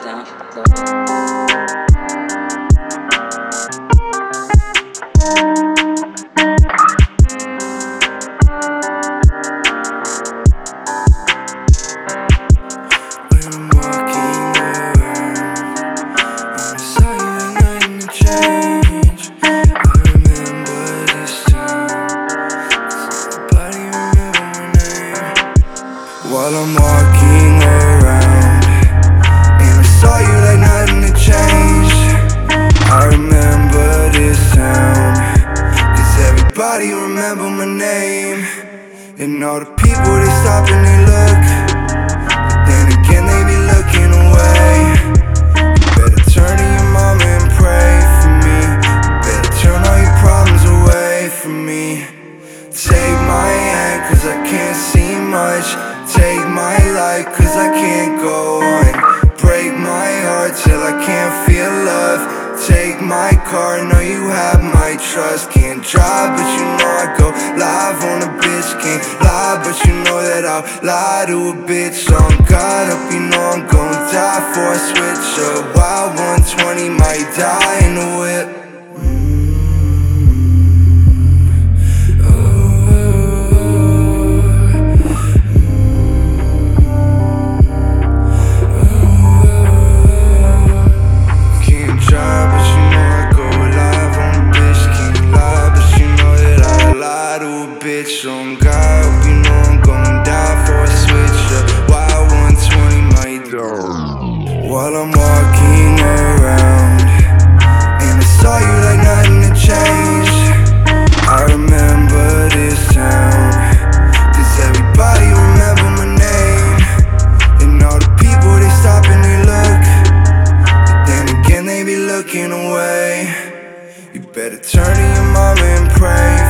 While I'm walking around and I saw you like nothing had changed. I remember this sound, 'cause everybody remember my name. And all the people, they stop and they look, but then again they be looking away. You better turn to your mama and pray for me. You better turn all your problems away from me. Take my hand, 'cause I can't see much. Take my life, 'cause I can't go on. Break my heart till I can't feel love. Take my car, know you have my trust. Can't drive, but you know I go live on a bitch. Can't lie, but you know that I'll lie to a bitch. On God, hope you know I'm gon' die for a switch. A wild 120 might die in the whip. On God, hope you know I'm gon' die for a switch. A wild 120 might die. While I'm walking around and I saw you like nothing had changed. I remember this sound, 'cause everybody remember my name. And all the people, they stop and they look, but then again they be looking away. You better turn to your mama and pray.